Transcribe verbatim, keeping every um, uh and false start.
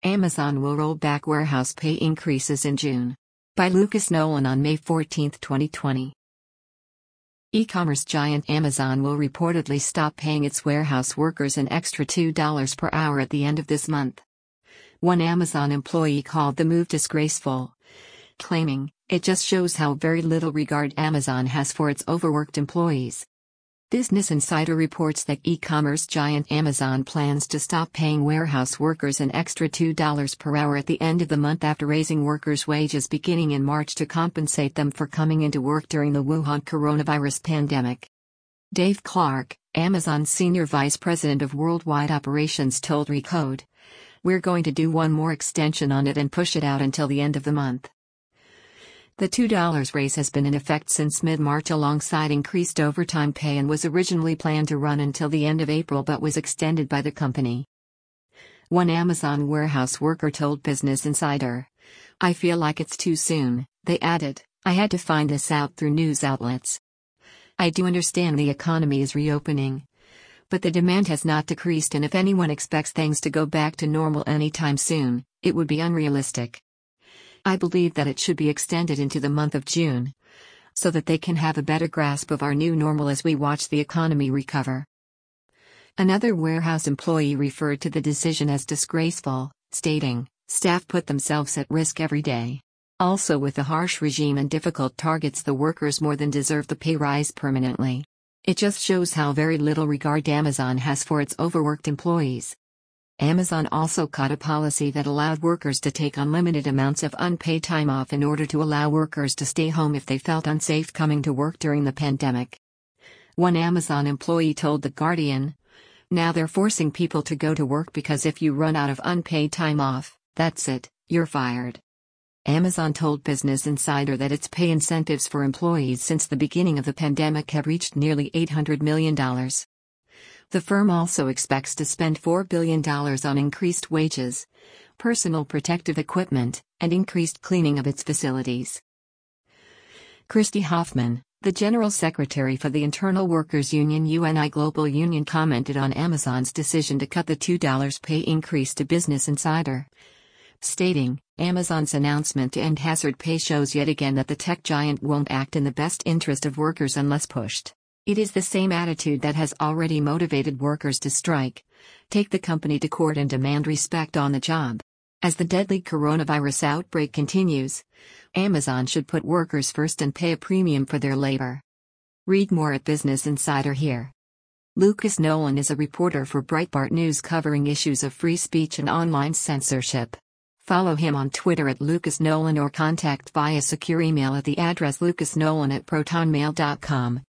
Amazon will roll back warehouse pay increases in June. By Lucas Nolan on May fourteenth, twenty twenty. E-commerce giant Amazon will reportedly stop paying its warehouse workers an extra two dollars per hour at the end of this month. One Amazon employee called the move disgraceful, claiming, "It just shows how very little regard Amazon has for its overworked employees." Business Insider reports that e-commerce giant Amazon plans to stop paying warehouse workers an extra two dollars per hour at the end of the month after raising workers' wages beginning in March to compensate them for coming into work during the Wuhan coronavirus pandemic. Dave Clark, Amazon's senior vice president of worldwide operations, told Recode, "We're going to do one more extension on it and push it out until the end of the month." The two dollars raise has been in effect since mid-March alongside increased overtime pay and was originally planned to run until the end of April but was extended by the company. One Amazon warehouse worker told Business Insider, "I feel like it's too soon." They added, "I had to find this out through news outlets. I do understand the economy is reopening, but the demand has not decreased, and if anyone expects things to go back to normal anytime soon, it would be unrealistic. I believe that it should be extended into the month of June, so that they can have a better grasp of our new normal as we watch the economy recover." Another warehouse employee referred to the decision as disgraceful, stating, "Staff put themselves at risk every day. Also, with the harsh regime and difficult targets, the workers more than deserve the pay rise permanently. It just shows how very little regard Amazon has for its overworked employees." Amazon also cut a policy that allowed workers to take unlimited amounts of unpaid time off in order to allow workers to stay home if they felt unsafe coming to work during the pandemic. One Amazon employee told The Guardian, "Now they're forcing people to go to work because if you run out of unpaid time off, that's it, you're fired." Amazon told Business Insider that its pay incentives for employees since the beginning of the pandemic have reached nearly eight hundred million dollars. The firm also expects to spend four billion dollars on increased wages, personal protective equipment, and increased cleaning of its facilities. Christy Hoffman, the General Secretary for the Internal Workers Union U N I Global Union, commented on Amazon's decision to cut the two dollars pay increase to Business Insider, stating, "Amazon's announcement to end hazard pay shows yet again that the tech giant won't act in the best interest of workers unless pushed. It is the same attitude that has already motivated workers to strike, take the company to court, and demand respect on the job. As the deadly coronavirus outbreak continues, Amazon should put workers first and pay a premium for their labor." Read more at Business Insider here. Lucas Nolan is a reporter for Breitbart News covering issues of free speech and online censorship. Follow him on Twitter at Lucas Nolan or contact via secure email at the address lucasnolan at protonmail dot com.